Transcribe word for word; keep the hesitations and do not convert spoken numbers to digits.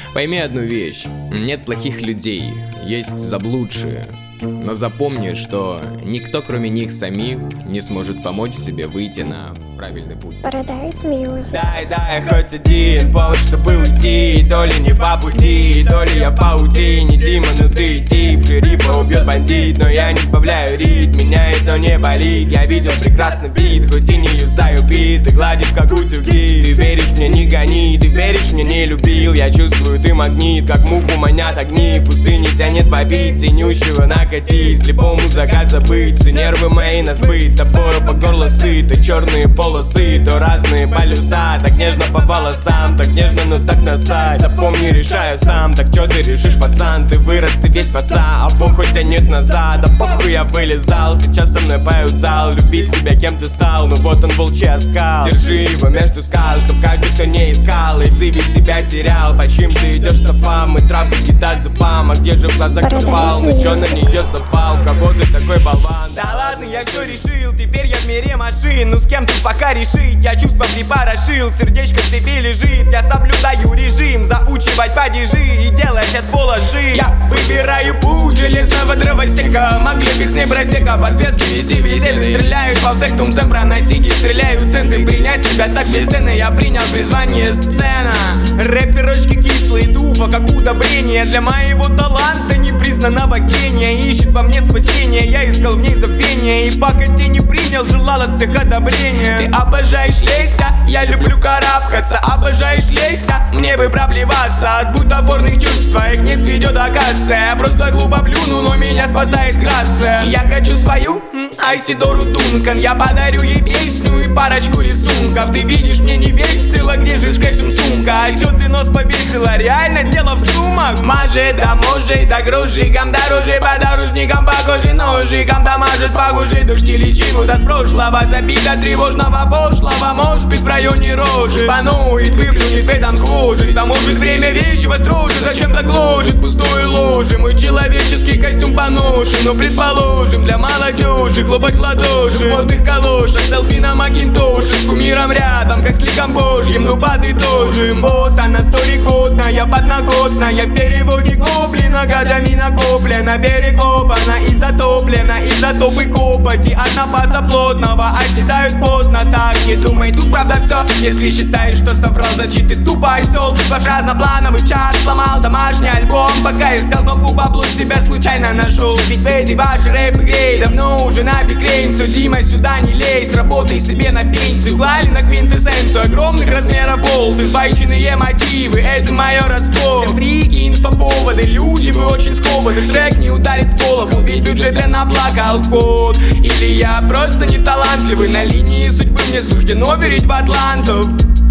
Пойми одну вещь, нет плохих людей, есть заблудшие. Но запомни, что никто, кроме них самих, не сможет помочь себе выйти на правильный путь. Paradise Music. Дай, дай хоть один повод, чтобы уйти. То ли не по пути, то ли я в паутине. Дима, ну ты тип, шерифа убьет бандит. Но я не сбавляю ритм, меня это не болит. Я видел прекрасный вид, хоть и не юзаю бит. Ты гладишь как утюги, ты веришь мне, не гони. Ты веришь мне, не любил, я чувствую, ты магнит. Как муху манят огни, в пустыне тянет побить. Ценющего накатить, слепому закат забыть. Все нервы мои на сбыт, тобою по горло сыты. Черные полосы, то разные полюса. Так нежно по волосам, так нежно, но так насать. Запомни, решаю сам, так чё ты решишь, пацан? Ты вырос, ты весь в отца, а похуй тянет назад. А похуй я вылезал, сейчас со мной поют зал. Люби себя, кем ты стал, ну вот он волчий оскал. Держи его между скал, чтоб каждый, кто не искал, и в зыбе себя терял. По чьим ты идешь стопам, и травку кидай зубам. А где же в глазах запал, ну чё на нее запал? В кого ты такой болван? Да ладно, я все решил, теперь я в мире машин. Ну с кем ты пока решить, я чувства припорошил. Сердечко в себе лежит, я соблюдаю режим. Заучивать падежи и делать от пола жив. Я выбираю путь железного дровосека. Могли быть с небросека, по-светски вести веселье. Стреляют по сектум сэмпра, носики стреляют центы. Принять себя так бесценно, я принял призвание сцена. Рэперочки кислые, тупо как удобрение для моего таланта непризнанного гения. Ищет во мне спасение, я искал в ней забвение. И пока те не принял, желал от всех одобрения. Ты обожаешь лезть, а я люблю карабкаться. Обожаешь лезть, а мне бы проблеваться. От бутафорных чувств твоих нет сведет акация. Я просто глупо плюну, но меня спасает грация. Я хочу свою Айсидору Дункан. Я подарю ей песню и парочку рисунков. Ты видишь, мне не весело, где же с кэшем сумка? А чё ты нос повесила, реально дело в суммах? Может, да может, да грузчикам дороже, подорожникам похожи ножикам. Да мажет похожи дожди лечиву, да с прошлого забита тревожного пошлого. Может быть в районе рожи панует, выплюнет в этом схожесть. А может время вещи востроже, зачем-то гложет пустое ложе. Мой человеческий костюм поношен, но предположим для молодежи хлопать в ладоши в модных калошах, селфи на макинтоше. С кумиром рядом, как с ликом божьим, ну подытожим. Вот она сторикотная, подноготная, в переводе гоблина, годами накоплена, перекопана и затоплена. Изотопы копоти, одна паса плотного, оседают плотно. Так не думай, тут правда все. Если считаешь, что соврал, значит ты тупо осел. Ваш разноплановый чат сломал домашний альбом, пока искал кнопку баблу, себя случайно нашел. Ведь в этой вашей рэп-игре давно уже нафиг рейн. Все, Дима, сюда не лезь, работай себе на пенсию. Клали на квинтэссенцию огромных размеров болты. Свайченные мотивы, это мое родство. Все фрики, инфоповоды, люди, вы очень скованы. Трек не ударит в голову, ведь бюджет для наплакал код. Или я просто не талантливый, на линии судьбы мне суждено верить в атлантов.